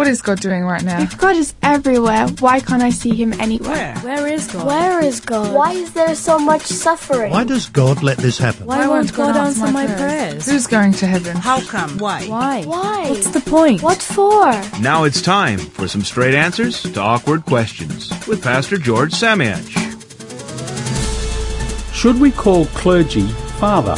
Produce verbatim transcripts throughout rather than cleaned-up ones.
What is God doing right now? If God is everywhere, why can't I see him anywhere? Where? Where is God? Where is God? Why is there so much suffering? Why does God let this happen? Why, Why won't God, God answer my prayers? prayers? Who's going to heaven? How come? Why? Why? Why? What's the point? What for? Now it's time for some straight answers to awkward questions with Pastor George Samiach. Should we call clergy father?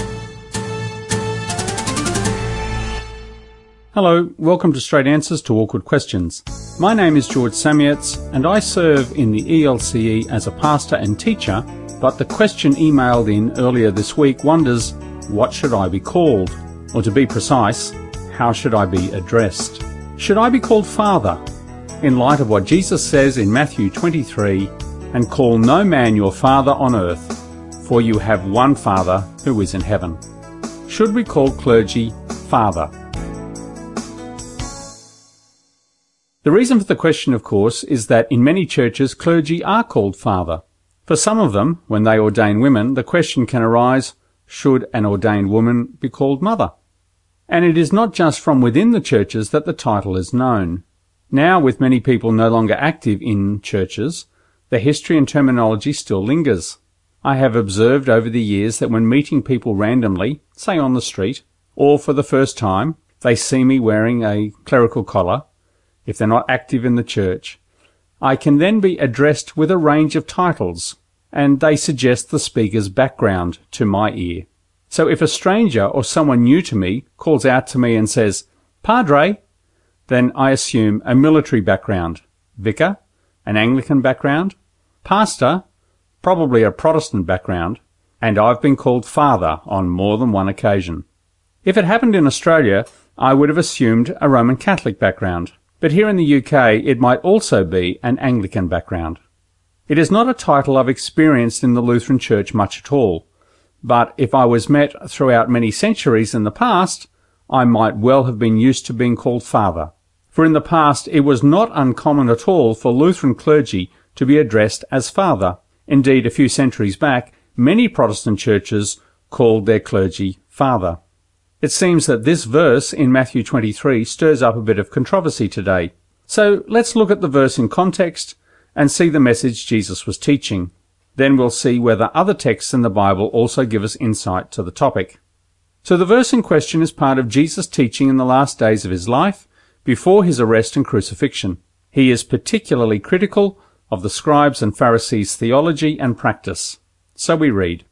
Hello, welcome to Straight Answers to Awkward Questions. My name is George Samiach and I serve in the E L C E as a pastor and teacher, but the question emailed in earlier this week wonders, what should I be called? Or to be precise, how should I be addressed? Should I be called father? In light of what Jesus says in Matthew twenty-three, and call no man your father on earth, for you have one Father who is in heaven. Should we call clergy father? The reason for the question, of course, is that in many churches clergy are called father. For some of them, when they ordain women, the question can arise, should an ordained woman be called mother? And it is not just from within the churches that the title is known. Now, with many people no longer active in churches, the history and terminology still lingers. I have observed over the years that when meeting people randomly, say on the street, or for the first time, they see me wearing a clerical collar, if they're not active in the church, I can then be addressed with a range of titles, and they suggest the speaker's background to my ear. So if a stranger or someone new to me calls out to me and says, Padre, then I assume a military background, vicar, an Anglican background, pastor, probably a Protestant background, and I've been called father on more than one occasion. If it happened in Australia, I would have assumed a Roman Catholic background. But here in the U K, it might also be an Anglican background. It is not a title I've experienced in the Lutheran Church much at all, but if I was met throughout many centuries in the past, I might well have been used to being called father. For in the past, it was not uncommon at all for Lutheran clergy to be addressed as father. Indeed, a few centuries back, many Protestant churches called their clergy father. It seems that this verse in Matthew twenty-three stirs up a bit of controversy today. So let's look at the verse in context and see the message Jesus was teaching. Then we'll see whether other texts in the Bible also give us insight to the topic. So the verse in question is part of Jesus' teaching in the last days of his life, before his arrest and crucifixion. He is particularly critical of the scribes and Pharisees' theology and practice. So we read,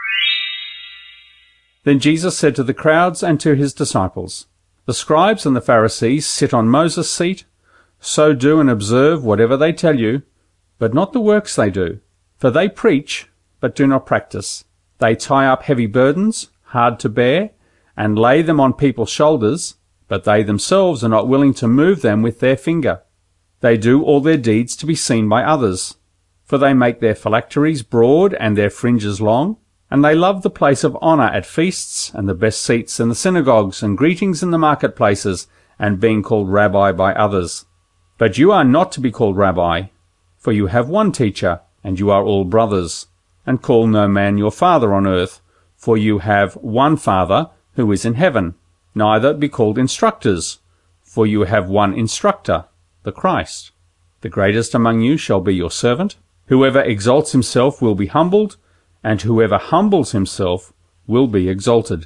Then Jesus said to the crowds and to his disciples, The scribes and the Pharisees sit on Moses' seat, so do and observe whatever they tell you, but not the works they do. For they preach, but do not practice. They tie up heavy burdens, hard to bear, and lay them on people's shoulders, but they themselves are not willing to move them with their finger. They do all their deeds to be seen by others. For they make their phylacteries broad and their fringes long, and they love the place of honour at feasts, and the best seats in the synagogues, and greetings in the marketplaces, and being called rabbi by others. But you are not to be called rabbi, for you have one teacher, and you are all brothers. And call no man your father on earth, for you have one Father who is in heaven. Neither be called instructors, for you have one instructor, the Christ. The greatest among you shall be your servant. Whoever exalts himself will be humbled, and whoever humbles himself will be exalted.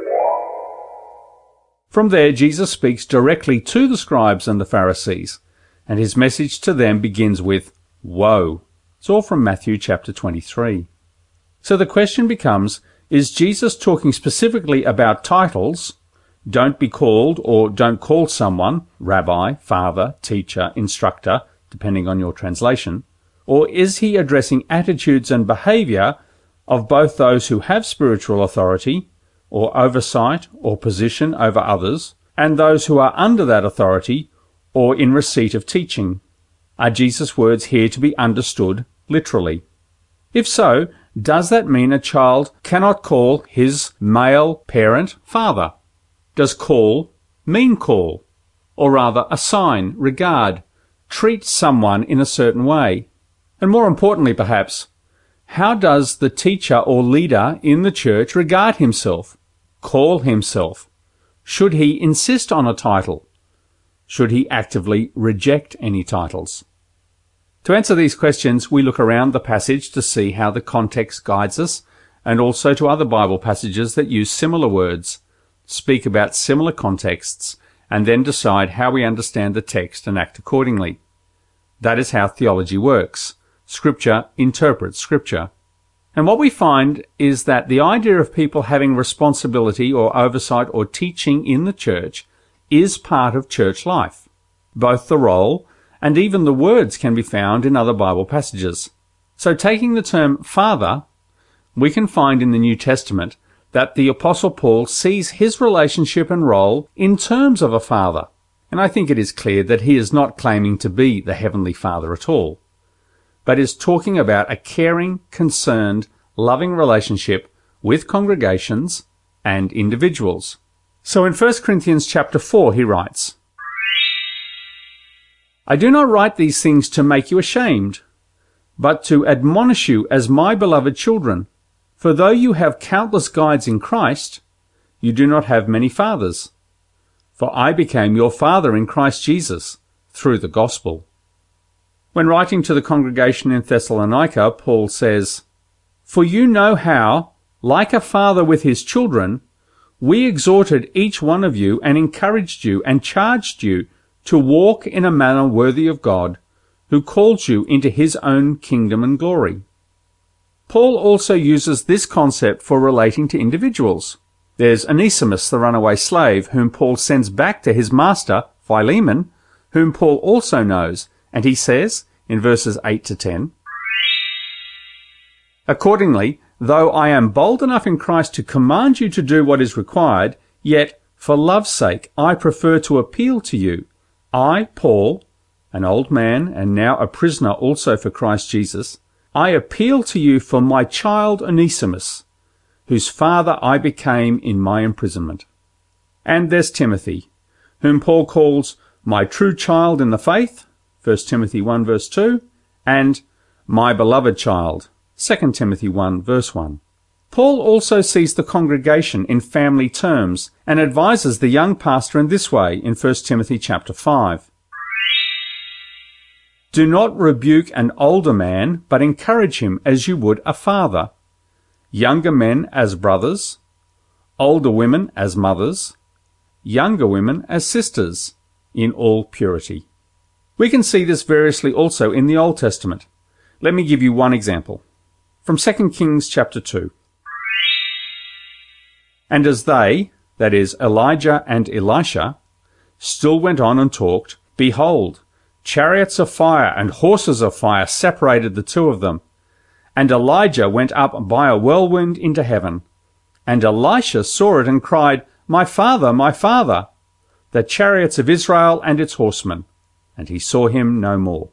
From there, Jesus speaks directly to the scribes and the Pharisees, and his message to them begins with, Woe! It's all from Matthew chapter twenty-three. So the question becomes, is Jesus talking specifically about titles, don't be called or don't call someone, rabbi, father, teacher, instructor, depending on your translation, or is he addressing attitudes and behaviour of both those who have spiritual authority, or oversight, or position over others, and those who are under that authority, or in receipt of teaching? Are Jesus' words here to be understood literally? If so, does that mean a child cannot call his male parent father? Does call mean call? Or rather assign, regard, treat someone in a certain way? And more importantly perhaps, how does the teacher or leader in the church regard himself, call himself? Should he insist on a title? Should he actively reject any titles? To answer these questions, we look around the passage to see how the context guides us, and also to other Bible passages that use similar words, speak about similar contexts, and then decide how we understand the text and act accordingly. That is how theology works. Scripture interprets Scripture. And what we find is that the idea of people having responsibility or oversight or teaching in the church is part of church life. Both the role and even the words can be found in other Bible passages. So taking the term father, we can find in the New Testament that the Apostle Paul sees his relationship and role in terms of a father. And I think it is clear that he is not claiming to be the Heavenly Father at all, but is talking about a caring, concerned, loving relationship with congregations and individuals. So in First Corinthians chapter four he writes, I do not write these things to make you ashamed, but to admonish you as my beloved children. For though you have countless guides in Christ, you do not have many fathers. For I became your father in Christ Jesus through the gospel. When writing to the congregation in Thessalonica, Paul says, For you know how, like a father with his children, we exhorted each one of you and encouraged you and charged you to walk in a manner worthy of God, who called you into his own kingdom and glory. Paul also uses this concept for relating to individuals. There's Onesimus, the runaway slave, whom Paul sends back to his master, Philemon, whom Paul also knows, and he says, in verses eight to ten, Accordingly, though I am bold enough in Christ to command you to do what is required, yet, for love's sake, I prefer to appeal to you. I, Paul, an old man and now a prisoner also for Christ Jesus, I appeal to you for my child Onesimus, whose father I became in my imprisonment. And there's Timothy, whom Paul calls my true child in the faith, First Timothy one verse two, and my beloved child, Second Timothy one verse one. Paul also sees the congregation in family terms and advises the young pastor in this way in First Timothy chapter five. Do not rebuke an older man, but encourage him as you would a father. Younger men as brothers, older women as mothers, younger women as sisters, in all purity. We can see this variously also in the Old Testament. Let me give you one example. From Second Kings chapter two. And as they, that is, Elijah and Elisha, still went on and talked, behold, chariots of fire and horses of fire separated the two of them. And Elijah went up by a whirlwind into heaven. And Elisha saw it and cried, My father, my father, the chariots of Israel and its horsemen. And he saw him no more.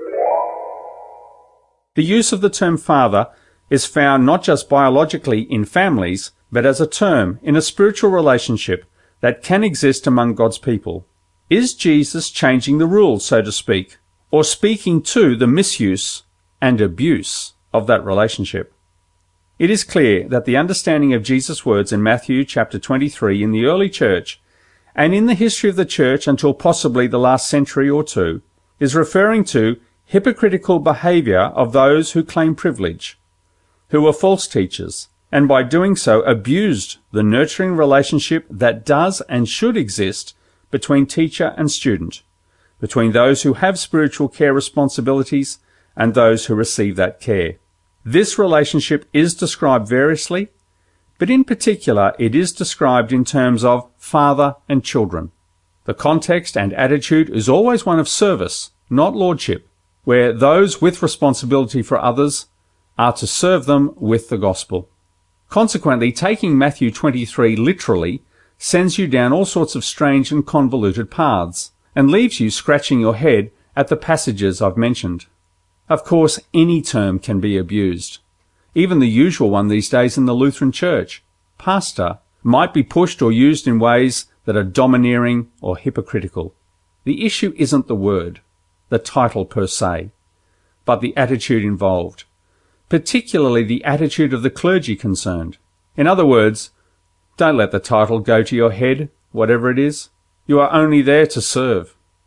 The use of the term father is found not just biologically in families, but as a term in a spiritual relationship that can exist among God's people. Is Jesus changing the rules, so to speak, or speaking to the misuse and abuse of that relationship? It is clear that the understanding of Jesus' words in Matthew chapter twenty-three in the early church, and in the history of the church until possibly the last century or two, is referring to hypocritical behaviour of those who claim privilege, who are false teachers, and by doing so abused the nurturing relationship that does and should exist between teacher and student, between those who have spiritual care responsibilities and those who receive that care. This relationship is described variously, but in particular it is described in terms of father and children. The context and attitude is always one of service, not lordship, where those with responsibility for others are to serve them with the gospel. Consequently, taking Matthew twenty-three literally sends you down all sorts of strange and convoluted paths, and leaves you scratching your head at the passages I've mentioned. Of course, any term can be abused. Even the usual one these days in the Lutheran Church, pastor, might be pushed or used in ways that are domineering or hypocritical. The issue isn't the word, the title per se, but the attitude involved, particularly the attitude of the clergy concerned. In other words, don't let the title go to your head, whatever it is. You are only there to serve.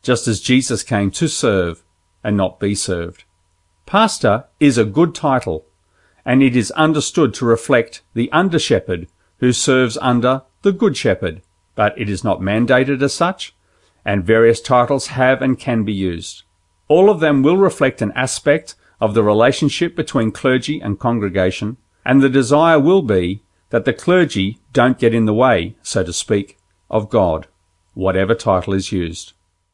just as Jesus came to serve and not be served. Pastor is a good title, and it is understood to reflect the under-shepherd who serves under the good shepherd, but it is not mandated as such, and various titles have and can be used. All of them will reflect an aspect of the relationship between clergy and congregation, and the desire will be that the clergy don't get in the way, so to speak, of God, whatever title is used.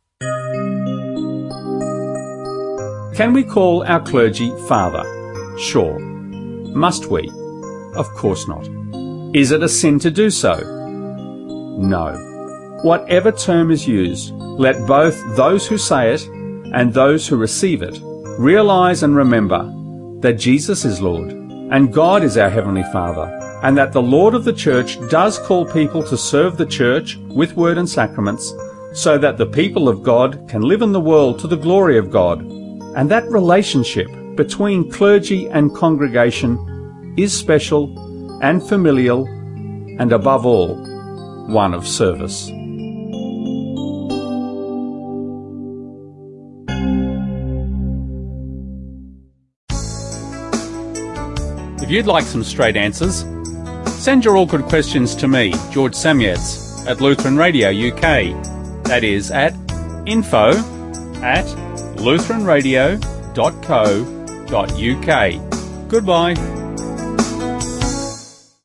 Can we call our clergy Father? Sure. Must we? Of course not. Is it a sin to do so? No. Whatever term is used, let both those who say it and those who receive it realize and remember that Jesus is Lord and God is our Heavenly Father, and that the Lord of the Church does call people to serve the Church with word and sacraments so that the people of God can live in the world to the glory of God. And that relationship between clergy and congregation is special and familial and above all, one of service. If you'd like some straight answers, send your awkward questions to me, George Samietz, at Lutheran Radio U K. That is at info at lutheran radio dot co dot uk. Goodbye.